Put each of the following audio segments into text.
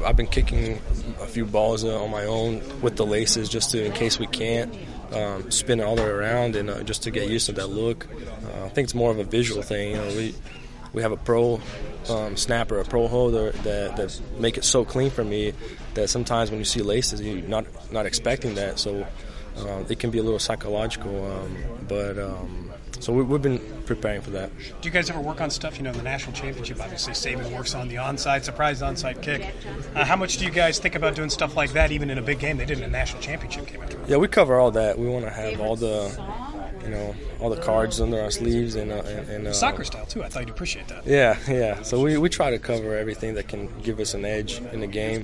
I've been kicking a few balls on my own with the laces just to, in case we can't, spin it all the way around and just to get used to that look. I think it's more of a visual thing. We have a pro snapper, a pro holder that make it so clean for me that sometimes when you see laces, you're not expecting that. So it can be a little psychological, so we've been preparing for that. Do you guys ever work on stuff? In the national championship, obviously, Saban works on the onside, surprise onside kick. How much do you guys think about doing stuff like that, even in a big game? They did in a national championship game. Yeah, we cover all that. We want to have all the cards under our sleeves and soccer style too. I thought you'd appreciate that. Yeah. So we try to cover everything that can give us an edge in the game.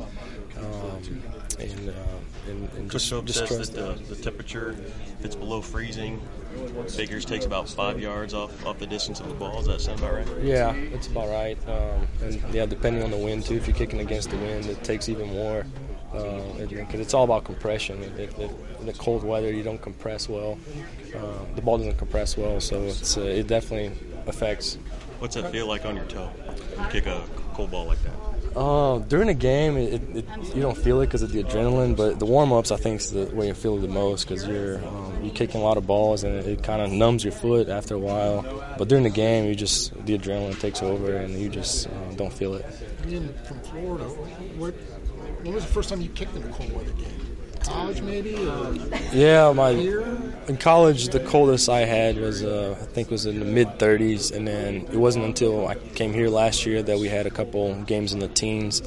And Coach Phillips says that the temperature, if it's below freezing, Figures takes about 5 yards off the distance of the ball. Does that sound about right? Yeah, that's about right. Depending on the wind too. If you're kicking against the wind, it takes even more. Because it's all about compression. If in the cold weather you don't compress well, the ball doesn't compress well, so it definitely affects. What's that feel like on your toe? You kick a cold ball like that? During the game, you don't feel it because of the adrenaline, but the warm-ups, I think, is the way you feel it the most because you're kicking a lot of balls and it kind of numbs your foot after a while. But during the game, the adrenaline takes over and you just don't feel it. Being from Florida, when was the first time you kicked in a cold weather game? College maybe? In college the coldest I had was I think was in the mid-30s, and then it wasn't until I came here last year that we had a couple games in the teens.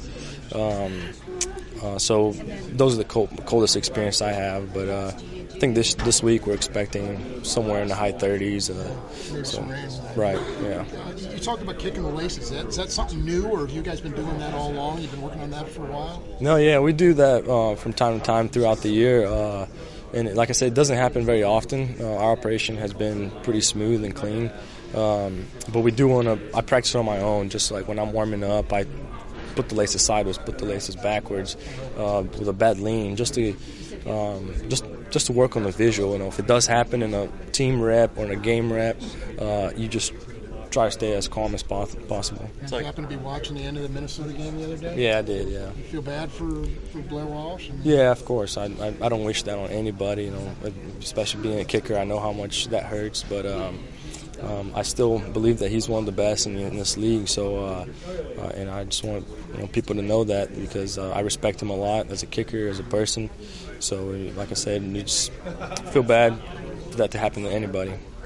So those are the coldest experience I have, but I think this week we're expecting somewhere in the high 30s. Right, yeah. You talked about kicking the laces. Is that something new, or have you guys been doing that all along? You've been working on that for a while? No, yeah, we do that from time to time throughout the year. And like I said, it doesn't happen very often. Our operation has been pretty smooth and clean. But we do I practice it on my own, just like when I'm warming up, I put the laces sideways, put the laces backwards with a bad lean, just to work on the visual. If it does happen in a team rep or in a game rep, you just try to stay as calm as possible. Did you happen to be watching the end of the Minnesota game the other day? Yeah, I did, yeah. You feel bad for Blair Walsh? Yeah, of course. I don't wish that on anybody, especially being a kicker. I know how much that hurts, but I still believe that he's one of the best in this league. So, and I just want people to know that because I respect him a lot as a kicker, as a person. So, like I said, you just feel bad for that to happen to anybody.